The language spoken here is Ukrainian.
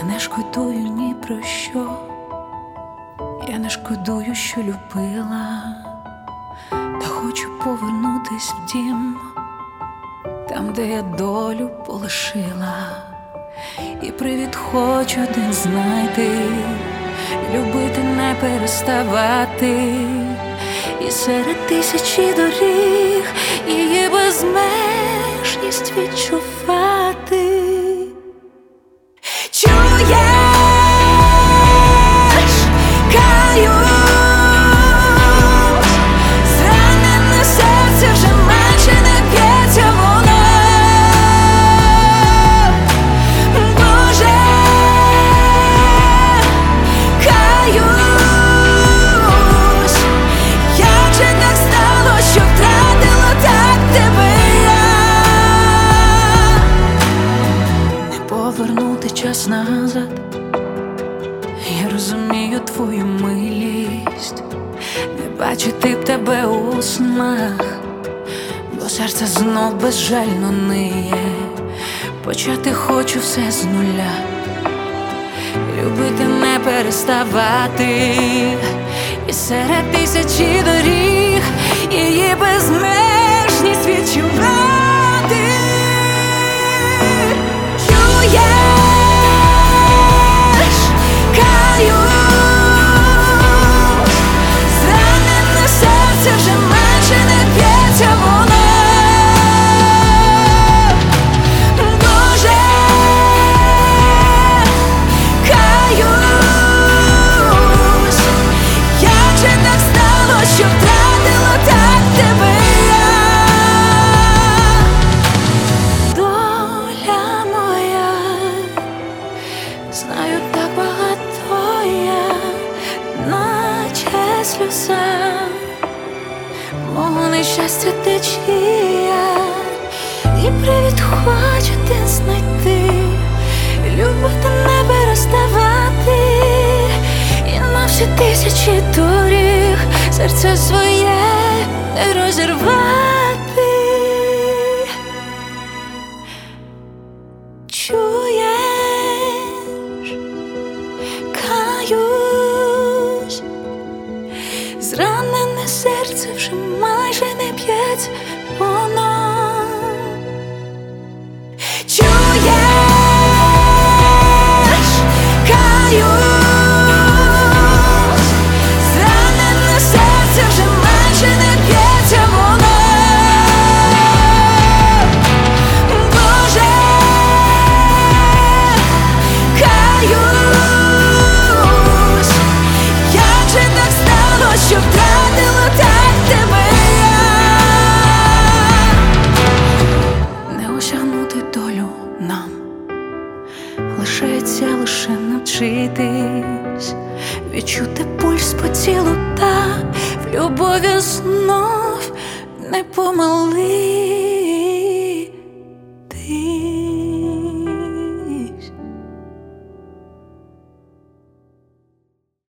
Я не шкодую ні про що, я не шкодую, що любила, та хочу повернутись в дім, там, де я долю полишила, і привід хочу один знайти, любити не переставати, і серед тисячі доріг її безмежність відчувати. Чуєш, каюсь, зранене серце вже менше не б'ється воно. Боже, каюсь, як же так стало, що втратила так тебе я. Не повернути час назад, я розумію твою милість, не бачити б тебе у снах, бо серце знов безжально ниє. Почати хочу все з нуля, любити не переставати, і серед тисячі доріг її безмежність відчувати. Чуєш, каюсь, зранене серце вже майже не б'ється воно. Боже, каюсь, як же так стало, що втратила так тебе я. Доля моя, знаю, так багато я, наче сльоза мого нещастя течія, і привід хочу один знайти, любити не переставати, і на всі тисячі доріг серце своє не розірвати. Чуєш, каюсь, зранене серце вже майже не б'ється воно. Чуєш, каюсь, зранене серце вже майже не б'ється воно. Боже, каюсь, як же так стало, що втратила так тебе я. Не осягнути долю нам, лишається лише навчитись відчути пульс по тілу, та в любові знов не помились.